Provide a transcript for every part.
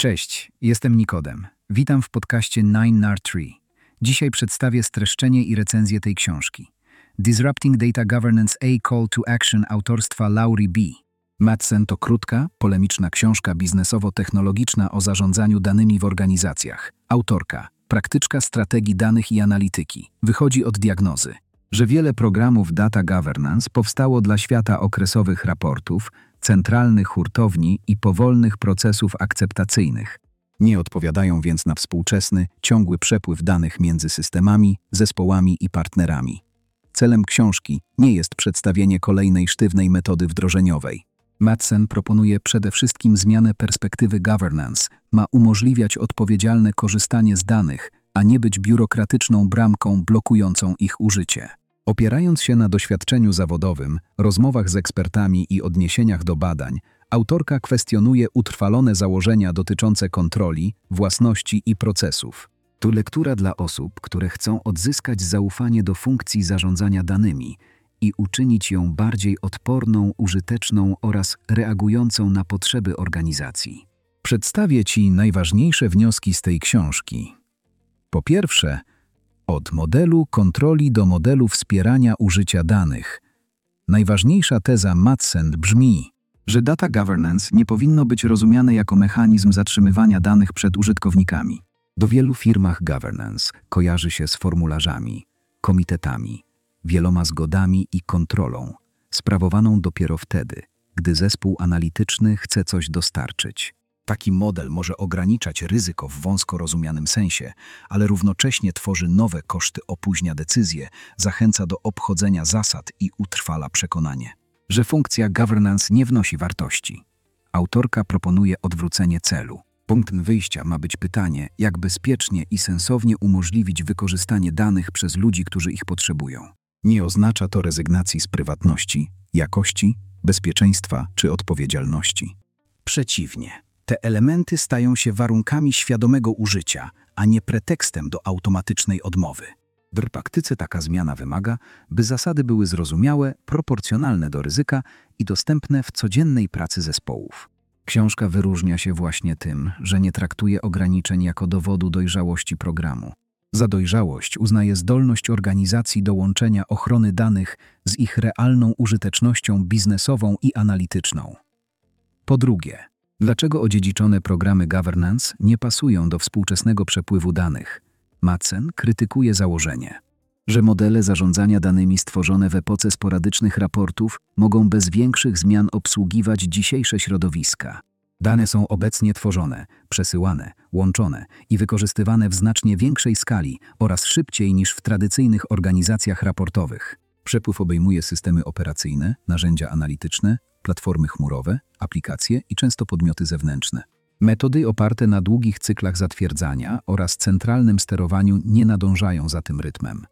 Cześć, jestem Nikodem. Witam w podcaście 9NAR3. Dzisiaj przedstawię streszczenie i recenzję tej książki. Disrupting Data Governance: A Call to Action autorstwa Laurie B. Madsen to krótka, polemiczna książka biznesowo-technologiczna o zarządzaniu danymi w organizacjach. Autorka, praktyczka strategii danych i analityki, wychodzi od diagnozy, że wiele programów data governance powstało dla świata okresowych raportów, centralnych hurtowni i powolnych procesów akceptacyjnych. Nie odpowiadają więc na współczesny, ciągły przepływ danych między systemami, zespołami i partnerami. Celem książki nie jest przedstawienie kolejnej sztywnej metody wdrożeniowej. Madsen proponuje przede wszystkim zmianę perspektywy governance, ma umożliwiać odpowiedzialne korzystanie z danych, a nie być biurokratyczną bramką blokującą ich użycie. Opierając się na doświadczeniu zawodowym, rozmowach z ekspertami i odniesieniach do badań, autorka kwestionuje utrwalone założenia dotyczące kontroli, własności i procesów. To lektura dla osób, które chcą odzyskać zaufanie do funkcji zarządzania danymi i uczynić ją bardziej odporną, użyteczną oraz reagującą na potrzeby organizacji. Przedstawię Ci najważniejsze wnioski z tej książki. Po pierwsze, od modelu kontroli do modelu wspierania użycia danych. Najważniejsza teza Madsen brzmi, że data governance nie powinno być rozumiane jako mechanizm zatrzymywania danych przed użytkownikami. Do wielu firmach governance kojarzy się z formularzami, komitetami, wieloma zgodami i kontrolą, sprawowaną dopiero wtedy, gdy zespół analityczny chce coś dostarczyć. Taki model może ograniczać ryzyko w wąsko rozumianym sensie, ale równocześnie tworzy nowe koszty, opóźnia decyzje, zachęca do obchodzenia zasad i utrwala przekonanie, że funkcja governance nie wnosi wartości. Autorka proponuje odwrócenie celu. Punktem wyjścia ma być pytanie, jak bezpiecznie i sensownie umożliwić wykorzystanie danych przez ludzi, którzy ich potrzebują. Nie oznacza to rezygnacji z prywatności, jakości, bezpieczeństwa czy odpowiedzialności. Przeciwnie. Te elementy stają się warunkami świadomego użycia, a nie pretekstem do automatycznej odmowy. W praktyce taka zmiana wymaga, by zasady były zrozumiałe, proporcjonalne do ryzyka i dostępne w codziennej pracy zespołów. Książka wyróżnia się właśnie tym, że nie traktuje ograniczeń jako dowodu dojrzałości programu. Za dojrzałość uznaje zdolność organizacji do łączenia ochrony danych z ich realną użytecznością biznesową i analityczną. Po drugie, dlaczego odziedziczone programy governance nie pasują do współczesnego przepływu danych? Madsen krytykuje założenie, że modele zarządzania danymi stworzone w epoce sporadycznych raportów mogą bez większych zmian obsługiwać dzisiejsze środowiska. Dane są obecnie tworzone, przesyłane, łączone i wykorzystywane w znacznie większej skali oraz szybciej niż w tradycyjnych organizacjach raportowych. Przepływ obejmuje systemy operacyjne, narzędzia analityczne, platformy chmurowe, aplikacje i często podmioty zewnętrzne. Metody oparte na długich cyklach zatwierdzania oraz centralnym sterowaniu nie nadążają za tym rytmem.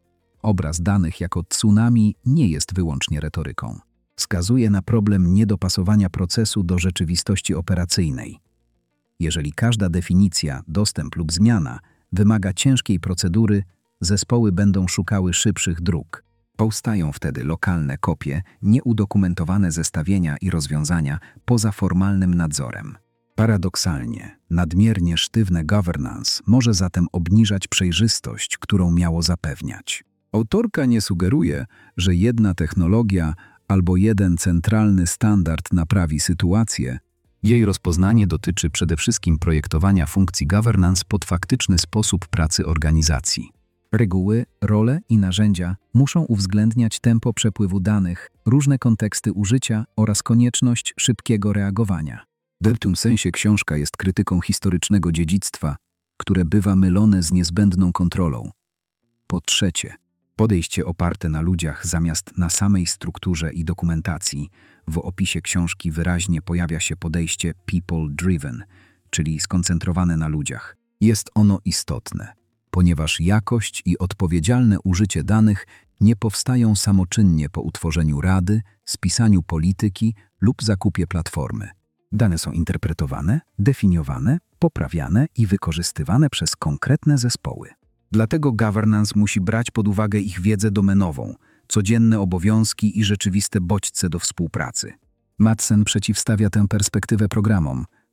Obraz danych jako tsunami nie jest wyłącznie retoryką. Wskazuje na problem niedopasowania procesu do rzeczywistości operacyjnej. Jeżeli każda definicja, dostęp lub zmiana wymaga ciężkiej procedury, zespoły będą szukały szybszych dróg. Powstają wtedy lokalne kopie, nieudokumentowane zestawienia i rozwiązania poza formalnym nadzorem. Paradoksalnie, nadmiernie sztywne governance może zatem obniżać przejrzystość, którą miało zapewniać. Autorka nie sugeruje, że jedna technologia albo jeden centralny standard naprawi sytuację. Jej rozpoznanie dotyczy przede wszystkim projektowania funkcji governance pod faktyczny sposób pracy organizacji. Reguły, role i narzędzia muszą uwzględniać tempo przepływu danych, różne konteksty użycia oraz konieczność szybkiego reagowania. W tym sensie książka jest krytyką historycznego dziedzictwa, które bywa mylone z niezbędną kontrolą. Po trzecie, podejście oparte na ludziach zamiast na samej strukturze i dokumentacji. W opisie książki wyraźnie pojawia się podejście people-driven, czyli skoncentrowane na ludziach. Jest ono istotne, ponieważ jakość i odpowiedzialne użycie danych nie powstają samoczynnie po utworzeniu rady, spisaniu polityki lub zakupie platformy. Dane są interpretowane, definiowane, poprawiane i wykorzystywane przez konkretne zespoły. Dlatego governance musi brać pod uwagę ich wiedzę domenową, codzienne obowiązki i rzeczywiste bodźce do współpracy. Madsen przeciwstawia tę perspektywę programom,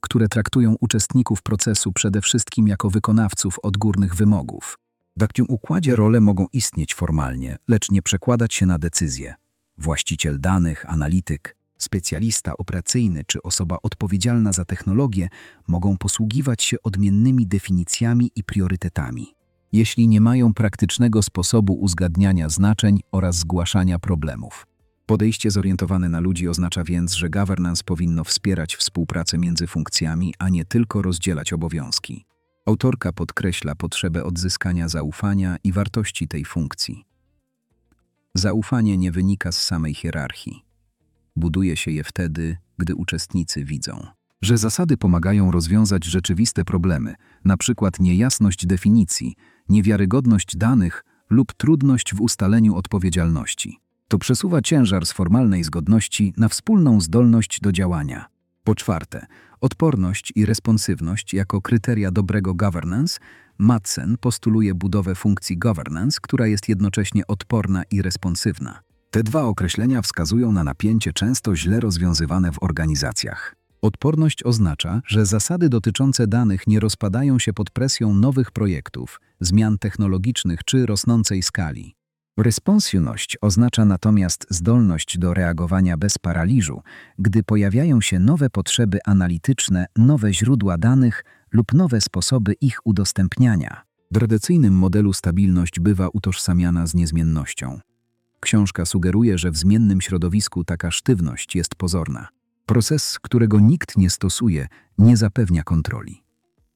które traktują uczestników procesu przede wszystkim jako wykonawców odgórnych wymogów. W takim układzie role mogą istnieć formalnie, lecz nie przekładać się na decyzje. Właściciel danych, analityk, specjalista operacyjny czy osoba odpowiedzialna za technologię mogą posługiwać się odmiennymi definicjami i priorytetami, jeśli nie mają praktycznego sposobu uzgadniania znaczeń oraz zgłaszania problemów. Podejście zorientowane na ludzi oznacza więc, że governance powinno wspierać współpracę między funkcjami, a nie tylko rozdzielać obowiązki. Autorka podkreśla potrzebę odzyskania zaufania i wartości tej funkcji. Zaufanie nie wynika z samej hierarchii. Buduje się je wtedy, gdy uczestnicy widzą, że zasady pomagają rozwiązać rzeczywiste problemy, np. niejasność definicji, niewiarygodność danych lub trudność w ustaleniu odpowiedzialności. To przesuwa ciężar z formalnej zgodności na wspólną zdolność do działania. Po czwarte, odporność i responsywność jako kryteria dobrego governance. Madsen postuluje budowę funkcji governance, która jest jednocześnie odporna i responsywna. Te dwa określenia wskazują na napięcie często źle rozwiązywane w organizacjach. Odporność oznacza, że zasady dotyczące danych nie rozpadają się pod presją nowych projektów, zmian technologicznych czy rosnącej skali. Responsywność oznacza natomiast zdolność do reagowania bez paraliżu, gdy pojawiają się nowe potrzeby analityczne, nowe źródła danych lub nowe sposoby ich udostępniania. W tradycyjnym modelu stabilność bywa utożsamiana z niezmiennością. Książka sugeruje, że w zmiennym środowisku taka sztywność jest pozorna. Proces, którego nikt nie stosuje, nie zapewnia kontroli.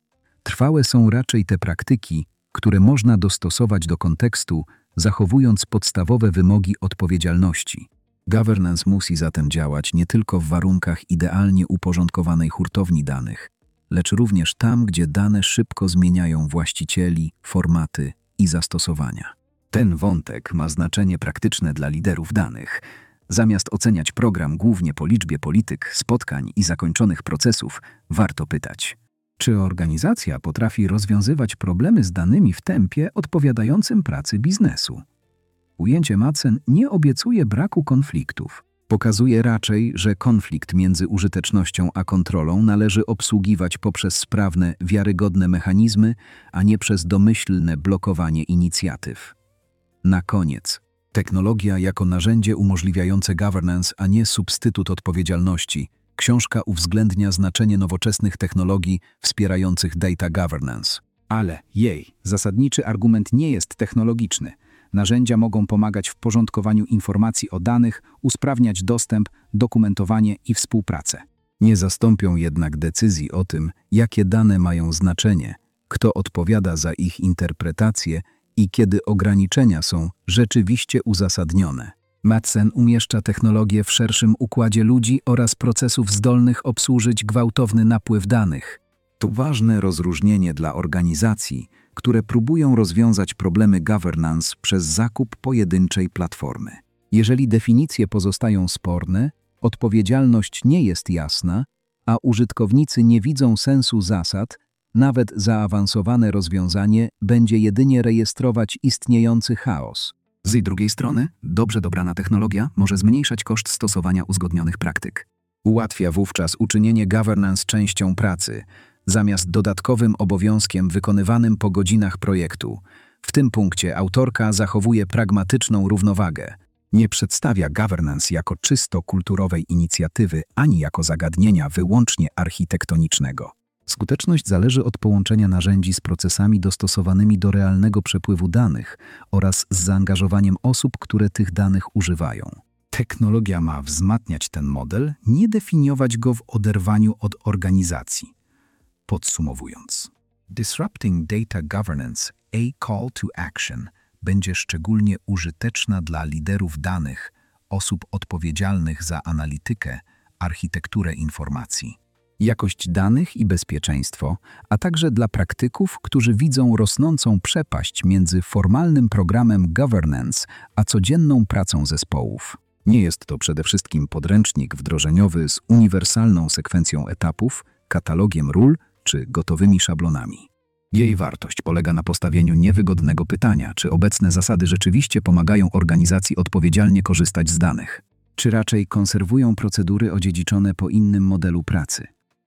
Trwałe są raczej te praktyki, które można dostosować do kontekstu, zachowując podstawowe wymogi odpowiedzialności. Governance musi zatem działać nie tylko w warunkach idealnie uporządkowanej hurtowni danych, lecz również tam, gdzie dane szybko zmieniają właścicieli, formaty i zastosowania. Ten wątek ma znaczenie praktyczne dla liderów danych. Zamiast oceniać program głównie po liczbie polityk, spotkań i zakończonych procesów, warto pytać, czy organizacja potrafi rozwiązywać problemy z danymi w tempie odpowiadającym pracy biznesu. Ujęcie Madsen nie obiecuje braku konfliktów. Pokazuje raczej, że konflikt między użytecznością a kontrolą należy obsługiwać poprzez sprawne, wiarygodne mechanizmy, a nie przez domyślne blokowanie inicjatyw. Na koniec, technologia jako narzędzie umożliwiające governance, a nie substytut odpowiedzialności. Książka uwzględnia znaczenie nowoczesnych technologii wspierających data governance. Ale jej zasadniczy argument nie jest technologiczny. Narzędzia mogą pomagać w porządkowaniu informacji o danych, usprawniać dostęp, dokumentowanie i współpracę. Nie zastąpią jednak decyzji o tym, jakie dane mają znaczenie, kto odpowiada za ich interpretację i kiedy ograniczenia są rzeczywiście uzasadnione. Madsen umieszcza technologię w szerszym układzie ludzi oraz procesów zdolnych obsłużyć gwałtowny napływ danych. To ważne rozróżnienie dla organizacji, które próbują rozwiązać problemy governance przez zakup pojedynczej platformy. Jeżeli definicje pozostają sporne, odpowiedzialność nie jest jasna, a użytkownicy nie widzą sensu zasad, nawet zaawansowane rozwiązanie będzie jedynie rejestrować istniejący chaos. Z drugiej strony, dobrze dobrana technologia może zmniejszać koszt stosowania uzgodnionych praktyk. Ułatwia wówczas uczynienie governance częścią pracy, zamiast dodatkowym obowiązkiem wykonywanym po godzinach projektu. W tym punkcie autorka zachowuje pragmatyczną równowagę. Nie przedstawia governance jako czysto kulturowej inicjatywy, ani jako zagadnienia wyłącznie architektonicznego. Skuteczność zależy od połączenia narzędzi z procesami dostosowanymi do realnego przepływu danych oraz z zaangażowaniem osób, które tych danych używają. Technologia ma wzmacniać ten model, nie definiować go w oderwaniu od organizacji. Podsumowując, Disrupting Data Governance – A Call to Action będzie szczególnie użyteczna dla liderów danych, osób odpowiedzialnych za analitykę, architekturę informacji, jakość danych i bezpieczeństwo, a także dla praktyków, którzy widzą rosnącą przepaść między formalnym programem governance a codzienną pracą zespołów. Nie jest to przede wszystkim podręcznik wdrożeniowy z uniwersalną sekwencją etapów, katalogiem ról czy gotowymi szablonami. Jej wartość polega na postawieniu niewygodnego pytania, czy obecne zasady rzeczywiście pomagają organizacji odpowiedzialnie korzystać z danych, czy raczej konserwują procedury odziedziczone po innym modelu pracy.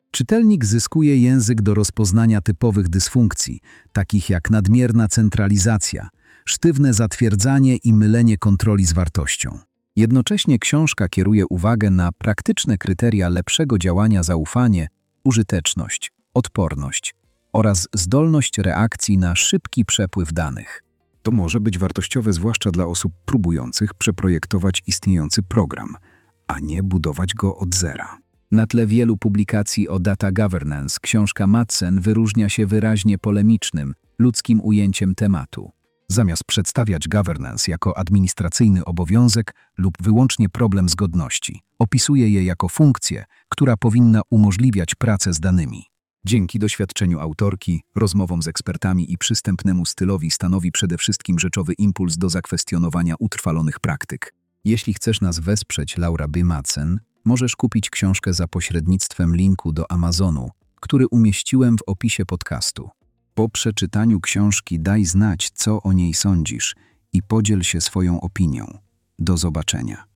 Czytelnik zyskuje język do rozpoznania typowych dysfunkcji, takich jak nadmierna centralizacja, sztywne zatwierdzanie i mylenie kontroli z wartością. Jednocześnie książka kieruje uwagę na praktyczne kryteria lepszego działania: zaufanie, użyteczność, odporność oraz zdolność reakcji na szybki przepływ danych. To może być wartościowe zwłaszcza dla osób próbujących przeprojektować istniejący program, a nie budować go od zera. Na tle wielu publikacji o data governance książka Madsen wyróżnia się wyraźnie polemicznym, ludzkim ujęciem tematu. Zamiast przedstawiać governance jako administracyjny obowiązek lub wyłącznie problem zgodności, opisuje je jako funkcję, która powinna umożliwiać pracę z danymi. Dzięki doświadczeniu autorki, rozmowom z ekspertami i przystępnemu stylowi stanowi przede wszystkim rzeczowy impuls do zakwestionowania utrwalonych praktyk. Jeśli chcesz nas wesprzeć, Laura B. Madsen, możesz kupić książkę za pośrednictwem linku do Amazonu, który umieściłem w opisie podcastu. Po przeczytaniu książki daj znać, co o niej sądzisz i podziel się swoją opinią. Do zobaczenia.